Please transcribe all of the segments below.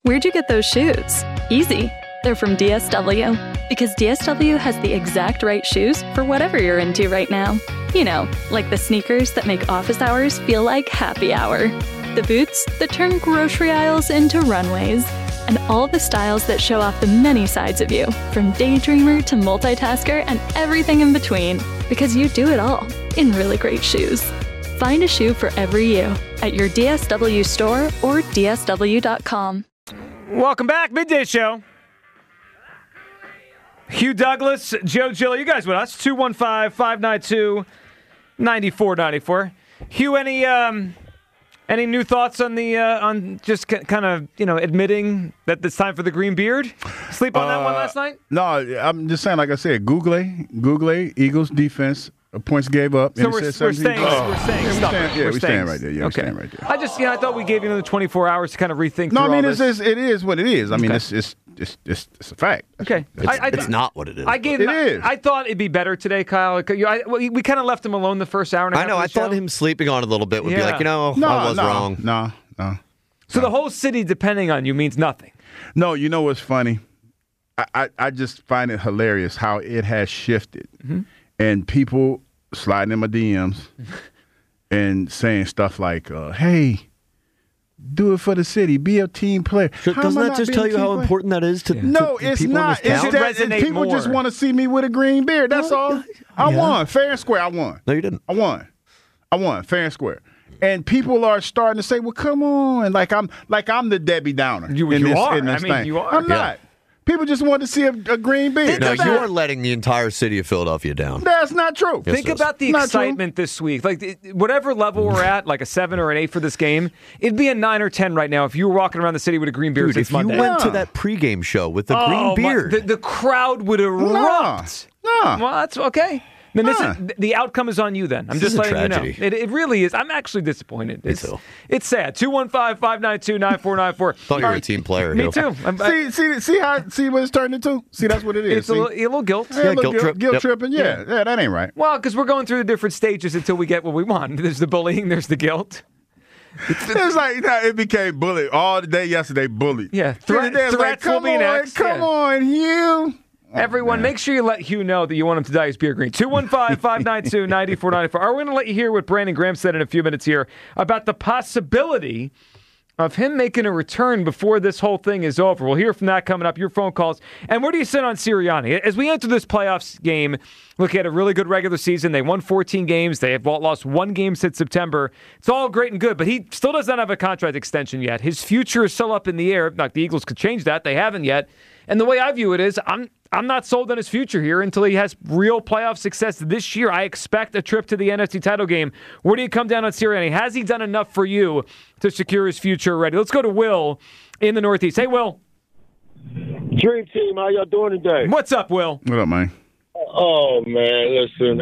Where'd you get those shoes? Easy. They're from DSW. Because DSW has the exact right shoes for whatever you're into right now. You know, like the sneakers that make office hours feel like happy hour. The boots that turn grocery aisles into runways. And all the styles that show off the many sides of you, from daydreamer to multitasker and everything in between. Because you do it all in really great shoes. Find a shoe for every you at your DSW store or DSW.com. Welcome back, Midday Show. Hugh Douglas, Joe Gill, you guys with us? 215-592-9494. Hugh, any new thoughts on the on just kind of admitting that it's time for the green beard? Sleep on that one last night? No, I'm just saying, like I said, Google, Eagles defense. Points gave up. So we're staying right there. We stand right there. Yeah, okay. We stand right there. I thought we gave you another 24 hours to kind of rethink. No, I mean, it is what it is. I mean, it's a fact. Okay. It's not what it is. I thought it'd be better today, Kyle. We kind of left him alone the first hour and a half. I know. I thought him sleeping on it a little bit would be like, I was wrong. No. So the whole city depending on you means nothing. No, you know what's funny? I just find it hilarious how it has shifted. Mm-hmm. And people sliding in my DMs and saying stuff like, hey, do it for the city. Be a team player. Doesn't that just tell you how important that is to No, to it's people not. In this town? It's that people just want to see me with a green beard. That's all. I won. Fair and square, I won. No, you didn't. I won. Fair and square. And people are starting to say, well, come on. Like I'm the Debbie Downer. You are. You are. I'm not. People just want to see a green beard. No, you are letting the entire city of Philadelphia down. That's not true. Yes, Think about the excitement this week. Like whatever level we're at, like a 7 or an 8 for this game, it'd be a 9 or 10 right now if you were walking around the city with a green beard. Dude, if you went to that pregame show with the green beard, the crowd would erupt. No. Well, that's okay. Then the outcome is on you then. I'm just letting you know. It really is. I'm actually disappointed. Me too. It's sad. 215-592-9494. Thought you were a team player. Me too. See what it's turned into? See, that's what it is. It's a little guilt. Guilt tripping. Yeah, that ain't right. Well, because we're going through the different stages until we get what we want. There's the bullying. There's the guilt. It's like it became bully all day yesterday. Bully. Yeah. Threats will be next. Come on, Hugh. Everyone, make sure you let Hugh know that you want him to dye his beard green. 215-592-9494. We're going to let you hear what Brandon Graham said in a few minutes here about the possibility of him making a return before this whole thing is over. We'll hear from that coming up, your phone calls. And where do you sit on Sirianni? As we enter this playoffs game, look, at a really good regular season. They won 14 games. They have lost 1 game since September. It's all great and good, but he still does not have a contract extension yet. His future is still up in the air. Like the Eagles could change that. They haven't yet. And the way I view it is I'm not sold on his future here until he has real playoff success this year. I expect a trip to the NFC title game. Where do you come down on Sirianni? Has he done enough for you to secure his future already? Let's go to Will in the Northeast. Hey, Will. Dream Team, how y'all doing today? What's up, Will? What up, man? Oh, man, listen,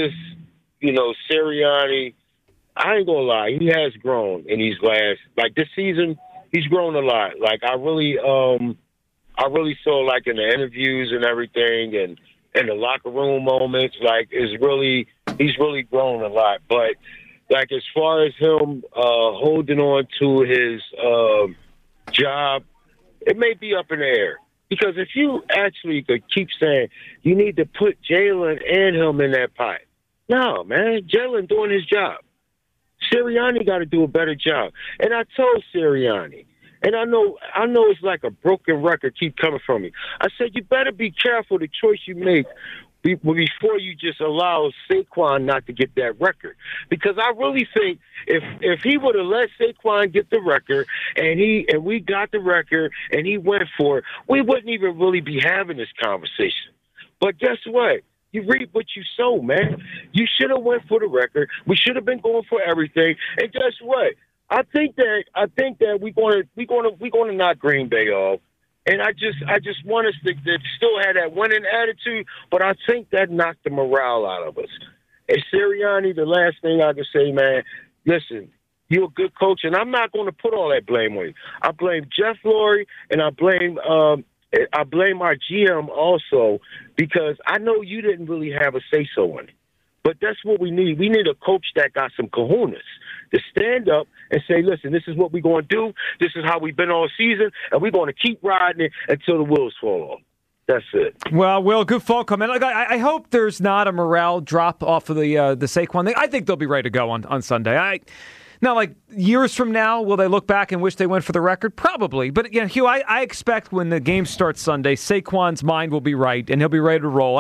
Sirianni, I ain't going to lie, he has grown in these this season, he's grown a lot. Like, I really saw, like, in the interviews and everything and the locker room moments, like, he's really grown a lot. But, like, as far as him holding on to his job, it may be up in the air. Because if you actually could keep saying you need to put Jalen and him in that pot. No, man, Jalen doing his job. Sirianni got to do a better job. And I told Sirianni, and I know it's like a broken record keep coming from me. I said, you better be careful the choice you make before you just allow Saquon not to get that record. Because I really think if he would have let Saquon get the record and we got the record and he went for it, we wouldn't even really be having this conversation. But guess what? You reap what you sow, man. You should have went for the record. We should have been going for everything. And guess what? I think that we're going to knock Green Bay off, and I just want us to still have that winning attitude. But I think that knocked the morale out of us. And Sirianni, the last thing I can say, man, listen, you're a good coach, and I'm not going to put all that blame on you. I blame Jeff Lurie, and I blame our GM also, because I know you didn't really have a say-so in it. But that's what we need. We need a coach that got some cojones to stand up and say, listen, this is what we're going to do. This is how we've been all season, and we're going to keep riding it until the wheels fall off. That's it. Well, Will, good phone call, man. Look, I hope there's not a morale drop off of the Saquon thing. I think they'll be ready to go on Sunday. Now, like years from now, will they look back and wish they went for the record? Probably. But, Hugh, I expect when the game starts Sunday, Saquon's mind will be right, and he'll be ready to roll.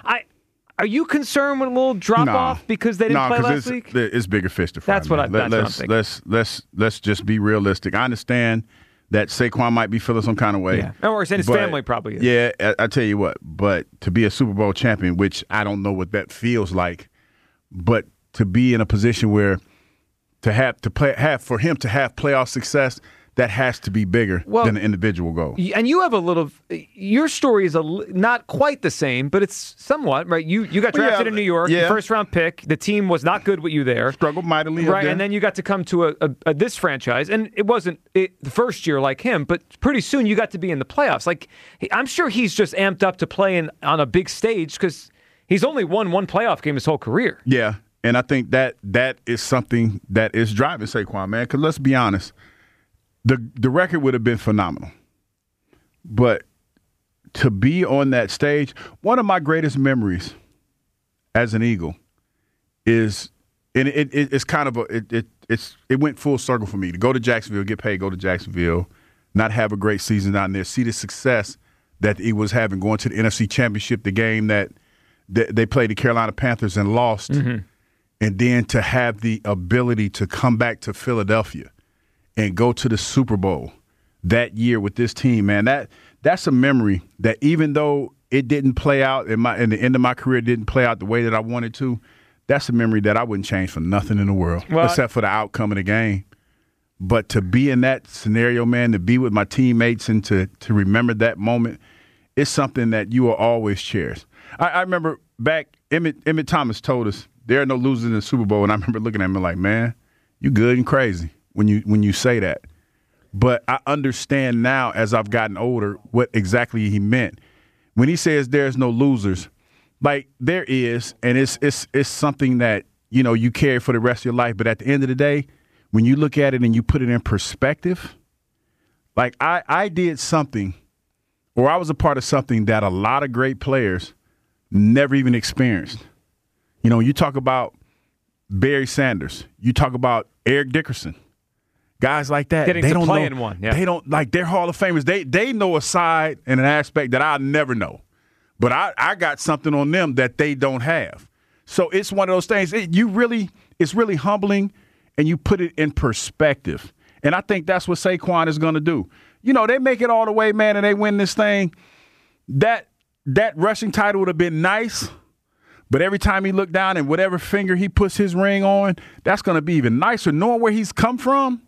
Are you concerned with a little drop-off because they didn't play last week? It's bigger fish to fry. That's what I'm thinking. Let's just be realistic. I understand that Saquon might be feeling some kind of way. Yeah. Or his family probably is. Yeah, I tell you what. But to be a Super Bowl champion, which I don't know what that feels like, but to be in a position where for him to have playoff success, that has to be bigger than the individual goal. And you have your story is not quite the same, but it's somewhat, right? You got drafted in New York, first-round pick. The team was not good with you there. Struggled mightily. Right, and then you got to come to this franchise, and it wasn't the first year like him, but pretty soon you got to be in the playoffs. Like, I'm sure he's just amped up to play on a big stage because he's only won one playoff game his whole career. Yeah, and I think that is something that is driving Saquon, man, because let's be honest, the record would have been phenomenal. But to be on that stage, one of my greatest memories as an Eagle is, and it's kind of it went full circle for me to go to Jacksonville, get paid, go to Jacksonville, not have a great season down there, see the success that the Eagles having, going to the NFC Championship, the game that they played the Carolina Panthers and lost, and then to have the ability to come back to Philadelphia and go to the Super Bowl that year with this team, man. That's a memory that even though it didn't play out in the end of my career, didn't play out the way that I wanted to, that's a memory that I wouldn't change for nothing in the world, except for the outcome of the game. But to be in that scenario, man, to be with my teammates and to remember that moment, it's something that you will always cherish. I remember back, Emmett Thomas told us there are no losers in the Super Bowl, and I remember looking at him like, man, you good and crazy when you say that. But I understand now as I've gotten older what exactly he meant. When he says there's no losers, like there is, and it's something that, you carry for the rest of your life. But at the end of the day, when you look at it and you put it in perspective, like I did something, or I was a part of something that a lot of great players never even experienced. You talk about Barry Sanders, you talk about Eric Dickerson, guys like that. They don't play in one. Yeah. They don't, like, they're Hall of Famers. They know a side and an aspect that I'll never know. But I got something on them that they don't have. So it's one of those things. It's really humbling, and you put it in perspective. And I think that's what Saquon is going to do. They make it all the way, man, and they win this thing. That rushing title would have been nice, but every time he looked down and whatever finger he puts his ring on, that's going to be even nicer. Knowing where he's come from.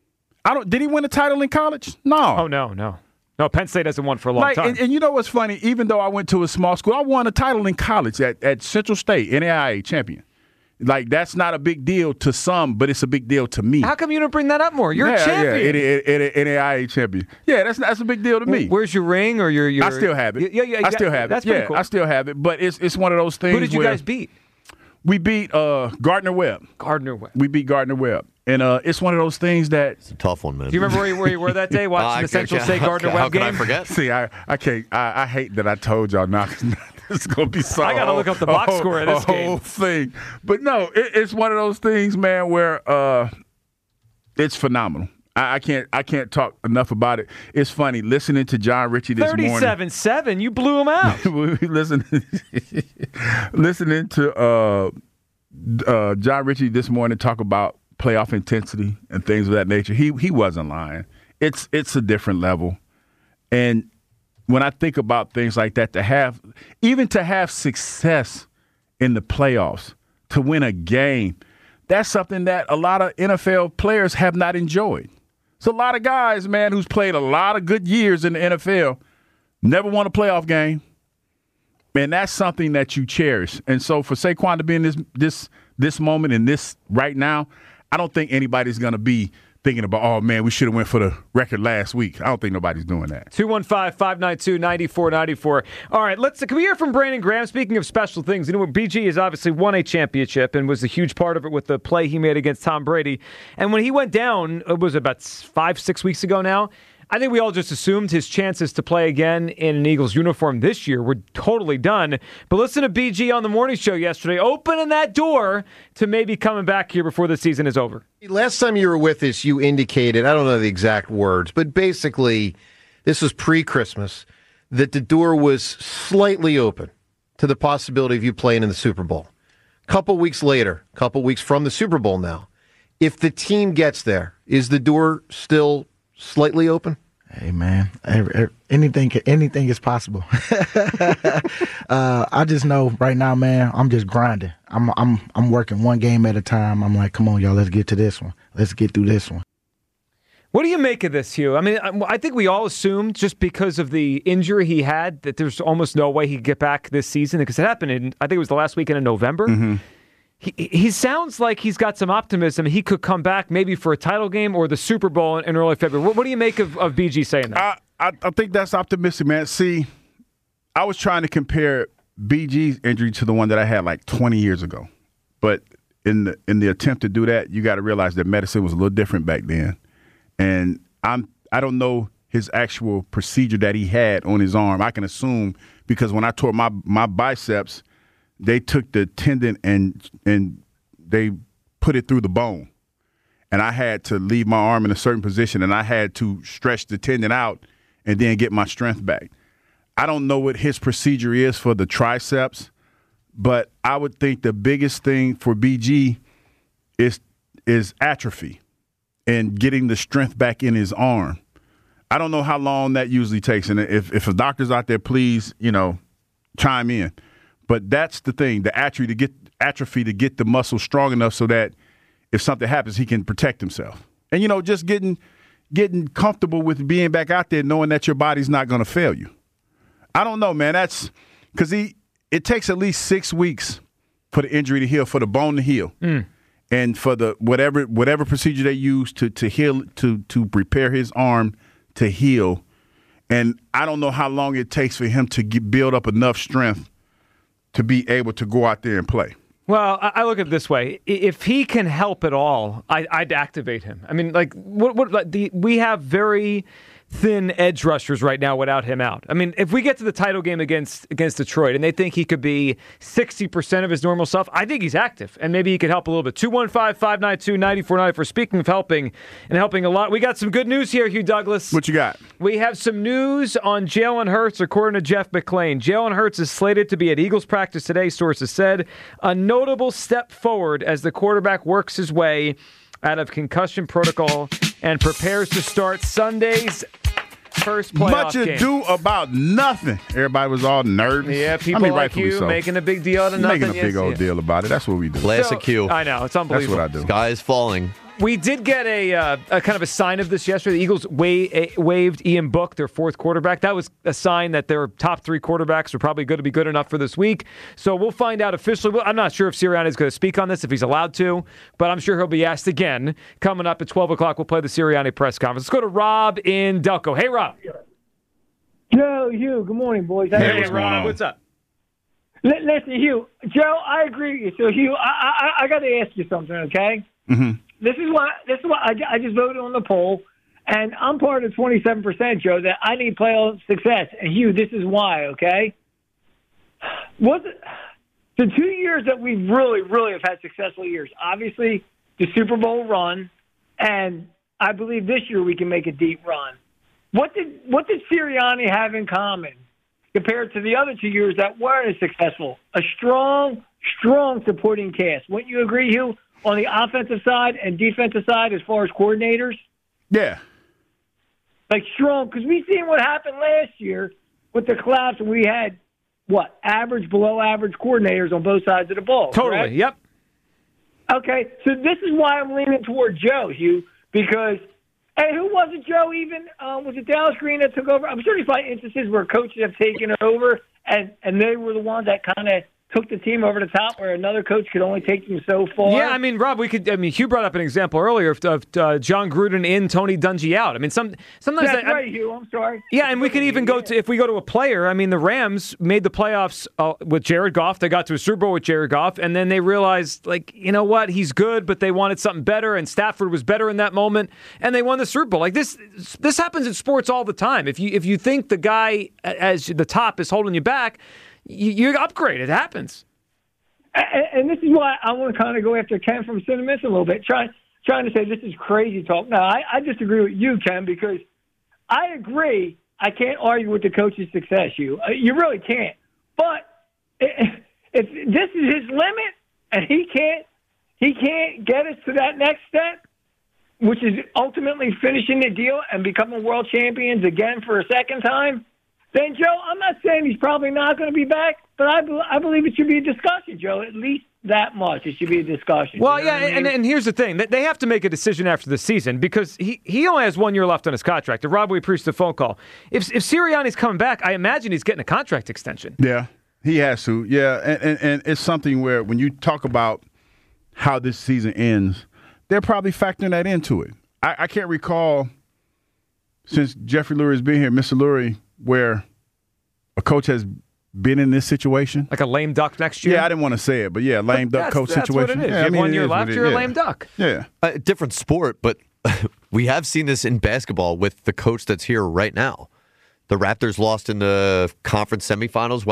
Did he win a title in college? No. Oh, no. No, Penn State hasn't won for a long time. And you know what's funny? Even though I went to a small school, I won a title in college at Central State, NAIA champion. Like, that's not a big deal to some, but it's a big deal to me. How come you don't bring that up more? You're a champion. Yeah, NAIA champion. Yeah, that's a big deal to me. Where's your ring or your? I still have it. Yeah, I still have it. That's pretty cool. I still have it, but it's one of those things. Who did you guys beat? We beat Gardner Webb. We beat Gardner Webb. And it's one of those things that... It's a tough one, man. Do you remember where you were that day watching the Central State Gardner Webb game? How can I forget? See, I can't. I hate that I told y'all now. It's going to be so... I got to look up the box score of this game. Whole thing. But no, it's one of those things, man, where it's phenomenal. I can't talk enough about it. It's funny listening to John Ritchie this morning. 37-7, you blew him out. listening to John Ritchie this morning talk about playoff intensity and things of that nature. He wasn't lying. It's a different level. And when I think about things like that, to have success in the playoffs, to win a game, that's something that a lot of NFL players have not enjoyed. It's a lot of guys, man, who's played a lot of good years in the NFL, never won a playoff game. And that's something that you cherish. And so for Saquon to be in this moment, in this right now, I don't think anybody's going to be thinking about, oh, man, we should have went for the record last week. I don't think nobody's doing that. 215-592-9494. All right, can we hear from Brandon Graham? Speaking of special things, BG has obviously won a championship and was a huge part of it with the play he made against Tom Brady. And when he went down, it was about 5-6 weeks ago now, I think we all just assumed his chances to play again in an Eagles uniform this year were totally done. But listen to BG on the morning show yesterday, opening that door to maybe coming back here before the season is over. Last time you were with us, you indicated, I don't know the exact words, but basically, this was pre-Christmas, that the door was slightly open to the possibility of you playing in the Super Bowl. Couple weeks later, couple weeks from the Super Bowl now, if the team gets there, is the door still slightly open? Hey man, anything is possible. I just know right now, man, I'm just grinding. I'm working one game at a time. I'm like, come on, y'all, let's get to this one. Let's get through this one. What do you make of this, Hugh? I mean, I think we all assumed just because of the injury he had that there's almost no way he could get back this season because it happened I think it was the last weekend in November. Mm-hmm. He sounds like he's got some optimism. He could come back maybe for a title game or the Super Bowl in early February. What do you make of BG saying that? I think that's optimistic, man. See, I was trying to compare BG's injury to the one that I had like 20 years ago. But in the attempt to do that, you got to realize that medicine was a little different back then. And I don't know his actual procedure that he had on his arm. I can assume because when I tore my biceps, they took the tendon and they put it through the bone. And I had to leave my arm in a certain position, and I had to stretch the tendon out and then get my strength back. I don't know what his procedure is for the triceps, but I would think the biggest thing for BG is atrophy and getting the strength back in his arm. I don't know how long that usually takes. And if a doctor's out there, please, chime in. But that's the thing, the atrophy to get the muscle strong enough so that if something happens, he can protect himself. And, just getting comfortable with being back out there knowing that your body's not going to fail you. I don't know, man. That's because it takes at least 6 weeks for the injury to heal, for the bone to heal. And for the whatever procedure they use to heal, to prepare his arm to heal. And I don't know how long it takes for him to build up enough strength to be able to go out there and play. Well, I look at it this way. If he can help at all, I'd activate him. I mean, we have very thin edge rushers right now without him out. I mean, if we get to the title game against Detroit and they think he could be 60% of his normal self, I think he's active, and maybe he could help a little bit. 215-592-9494. Speaking of helping and helping a lot, we got some good news here, Hugh Douglas. What you got? We have some news on Jalen Hurts, according to Jeff McClain. Jalen Hurts is slated to be at Eagles practice today, sources said. A notable step forward as the quarterback works his way out of concussion protocol and prepares to start Sunday's first playoff Much game. ado about nothing. Everybody was all nervous. Yeah, people like you making a big deal out of nothing. Making a big old deal about it. That's what we do. Classic Q. I know, it's unbelievable. That's what I do. Sky is falling. We did get a kind of a sign of this yesterday. The Eagles waived Ian Book, their fourth quarterback. That was a sign that their top three quarterbacks are probably going to be good enough for this week. So we'll find out officially. I'm not sure if Sirianni is going to speak on this, if he's allowed to, but I'm sure he'll be asked again. Coming up at 12 o'clock, we'll play the Sirianni press conference. Let's go to Rob in Delco. Hey, Rob. Joe, Hugh, good morning, boys. Hey, Rob, what's up? Listen, Hugh. Joe, I agree with you. So, Hugh, I got to ask you something, okay? Mm-hmm. This is why I just voted on the poll, and I'm part of the 27%, Joe, that I need playoff success. And, Hugh, this is why, okay? The 2 years that we really have had successful years, obviously the Super Bowl run, and I believe this year we can make a deep run. What did Sirianni have in common compared to the other 2 years that weren't as successful? A strong supporting cast. Wouldn't you agree, Hugh, on the offensive side and defensive side as far as coordinators? Yeah. Like strong, because we've seen what happened last year with the collapse. We had, average, below average coordinators on both sides of the ball. Totally, correct? Yep. Okay, so this is why I'm leaning toward Joe, Hugh, because – and who was it, Joe, even? Was it Dallas Green that took over? I'm sure you find instances where coaches have taken over, and they were the ones that kind of took the team over the top where another coach could only take them so far. Yeah, I mean, Rob, Hugh brought up an example earlier of John Gruden in, Tony Dungy out. I mean, sometimes that's right, Hugh. I'm sorry. Yeah, and we can even go to, if we go to a player, I mean, the Rams made the playoffs with Jared Goff. They got to a Super Bowl with Jared Goff, and then they realized, like, you know what, he's good, but they wanted something better, and Stafford was better in that moment, and they won the Super Bowl. Like, this happens in sports all the time. If you think the guy as the top is holding you back, you upgrade. It happens. And this is why I want to kind of go after Ken from Cinemas a little bit, trying to say this is crazy talk. No, I disagree with you, Ken, because I agree. I can't argue with the coach's success. You really can't. But if this is his limit, and he can't get us to that next step, which is ultimately finishing the deal and becoming world champions again for a second time, then, Joe, I'm not saying he's probably not going to be back, but I believe it should be a discussion, Joe, at least that much. It should be a discussion. Well, you know I mean? and here's the thing. They have to make a decision after the season because he only has 1 year left on his contract. And Rob, we appreciate the phone call. If Sirianni's coming back, I imagine he's getting a contract extension. Yeah, he has to. Yeah, and it's something where when you talk about how this season ends, they're probably factoring that into it. I can't recall since Jeffrey Lurie's been here, Mr. Lurie, where a coach has been in this situation. Like a lame duck next year? Yeah, I didn't want to say it, but yeah, lame duck coach that's situation. What it is. Yeah, you have 1 year left, you're a lame duck. Yeah. Different sport, but we have seen this in basketball with the coach that's here right now. The Raptors lost in the conference semifinals,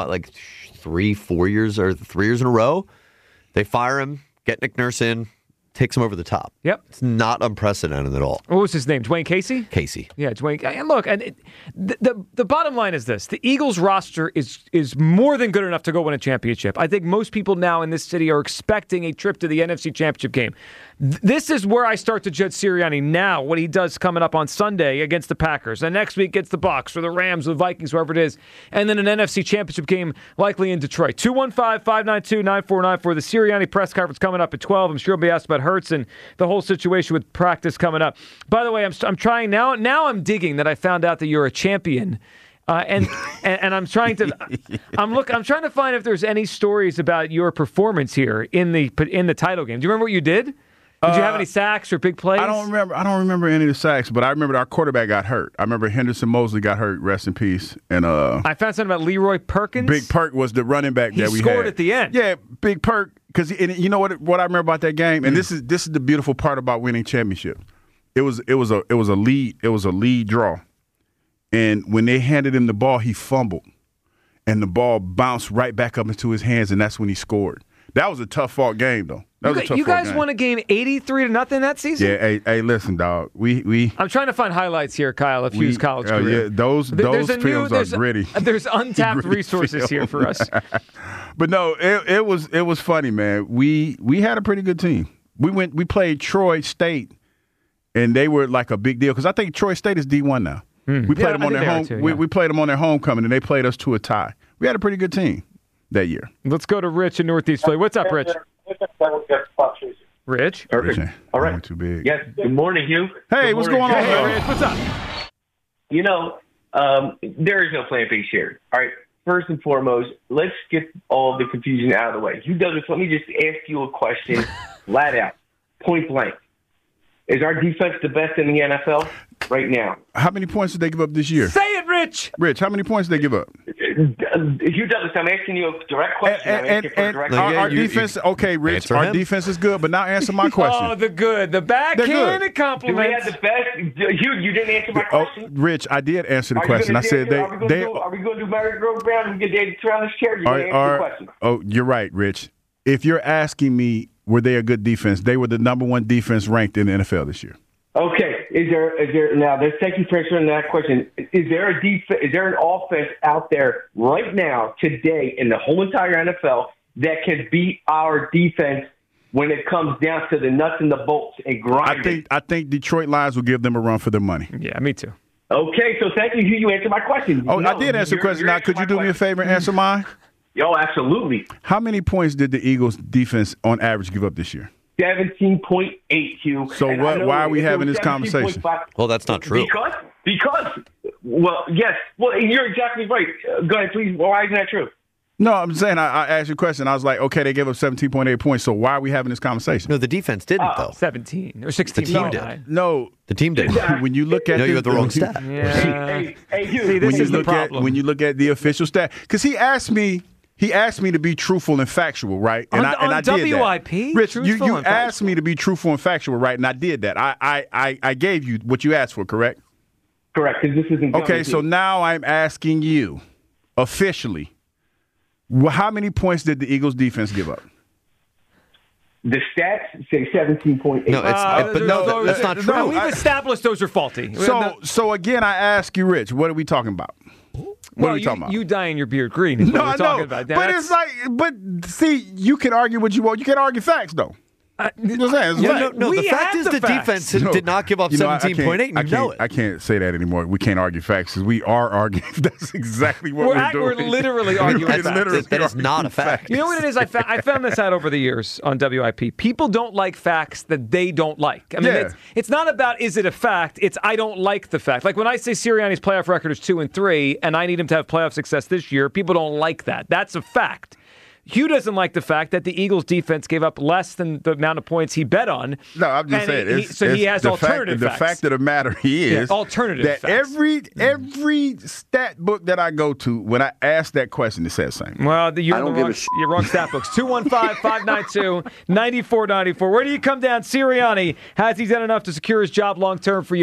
3 years in a row? They fire him, get Nick Nurse in, takes him over the top. Yep. It's not unprecedented at all. What was his name? Dwayne Casey? Casey. Yeah, Dwayne. And look, the bottom line is this. The Eagles roster is more than good enough to go win a championship. I think most people now in this city are expecting a trip to the NFC Championship game. This is where I start to judge Sirianni now, what he does coming up on Sunday against the Packers. And next week against the Bucs or the Rams or the Vikings, whoever it is. And then an NFC Championship game likely in Detroit. 215-592-9494. The Sirianni press conference coming up at 12. I'm sure he'll be asked about Hurts and the whole situation with practice coming up. By the way, I'm trying now. Now I'm digging that I found out that you're a champion. And I'm trying to I'm trying to find if there's any stories about your performance here in the title game. Do you remember what you did? Did you have any sacks or big plays? I don't remember any of the sacks, but I remember our quarterback got hurt. I remember Henderson Mosley got hurt. Rest in peace. And I found something about Leroy Perkins. Big Perk was the running back that we had. He scored at the end. Yeah, Big Perk. Because you know what I remember about that game, and this is the beautiful part about winning championships. It was a lead draw, and when they handed him the ball, he fumbled, and the ball bounced right back up into his hands, and that's when he scored. That was a tough fought game, though. You guys won a game 83-0 that season? Yeah. Hey, listen, dog. We. I'm trying to find highlights here, Kyle, of Hugh's college career. Yeah, those films are gritty. There's untapped resources here for us. But no, it was funny, man. We had a pretty good team. We played Troy State, and they were like a big deal because I think Troy State is D1 now. We played them on their home. We played them on their homecoming, and they played us to a tie. We had a pretty good team that year. Let's go to Rich in Northeast Philly. What's up, Rich? Rich? All right. Too big. Yes. Good morning, Hugh. Hey, what's going on, Rich? What's up? You know, there is no plan B here. All right. First and foremost, let's get all the confusion out of the way. Hugh Douglas, let me just ask you a question, flat out, point blank. Is our defense the best in the NFL right now? How many points did they give up this year? Say it, Rich. Rich, how many points did they give up? Hugh Douglas, I'm asking you a direct question. Our defense, okay, Rich, our defense is good, but now answer my question. Oh, the backhanded compliment. Do we have the best? Hugh, you didn't answer my question. Rich, I did answer the question. I said are we going to do Mary Grove Brown and get David Terrell's chair? You didn't answer the question. Oh, you're right, Rich. If you're asking me, were they a good defense? They were the number one defense ranked in the NFL this year. Okay. Is there now? Let's thank you for answering that question. Is there an offense out there right now, today, in the whole entire NFL that can beat our defense when it comes down to the nuts and the bolts and grinding? I think Detroit Lions will give them a run for their money. Yeah, me too. Okay, so thank you. You answered my question. Oh, I did answer the question. Now, could you do me a favor and answer mine? Yo, absolutely. How many points did the Eagles defense on average give up this year? 17.8, Hugh. So why are we having this conversation? Well, that's not true. Because, well, yes. Well, you're exactly right. Go ahead, please. Why isn't that true? No, I'm saying I asked you a question. I was like, okay, they gave up 17.8 points, so why are we having this conversation? No, the defense didn't, though. 17 or 16. The team did. No. The team did. When you look at you had the wrong stat. Yeah. Hugh, See, this is the problem. When you look at the official stat, because he asked me to be truthful and factual, right? And I did WIP? that. Rich, you Truthful and asked factual. me to be truthful and factual, right? And I did that. I gave you what you asked for, correct? Correct, because this isn't Okay, so now I'm asking you, officially, how many points did the Eagles defense give up? The stats say 17.8. No, that's not true. We've established those are faulty. So again, I ask you, Rich, what are we talking about? What are we talking about? You dyeing your beard green is what we're talking about. But it's like, see, you can argue what you want. You can argue facts, though. You know what I'm saying? It's fact. No, the fact is the defense did not give up 17.8, and you know it. I can't say that anymore. We can't argue facts because we are arguing. That's exactly what we're doing. We're literally arguing facts. That is not a fact. You know what it is? I found this out over the years on WIP. People don't like facts that they don't like. I mean, it's not about is it a fact. It's I don't like the fact. Like when I say Sirianni's playoff record is 2-3, and I need him to have playoff success this year, people don't like that. That's a fact. Hugh doesn't like the fact that the Eagles' defense gave up less than the amount of points he bet on. No, I'm just saying. He has alternative facts. The fact of the matter is alternative that facts. every stat book that I go to, when I ask that question, it says the same. Well, you're wrong stat books. 215-592-9494. Where do you come down? Sirianni, has he done enough to secure his job long term for you?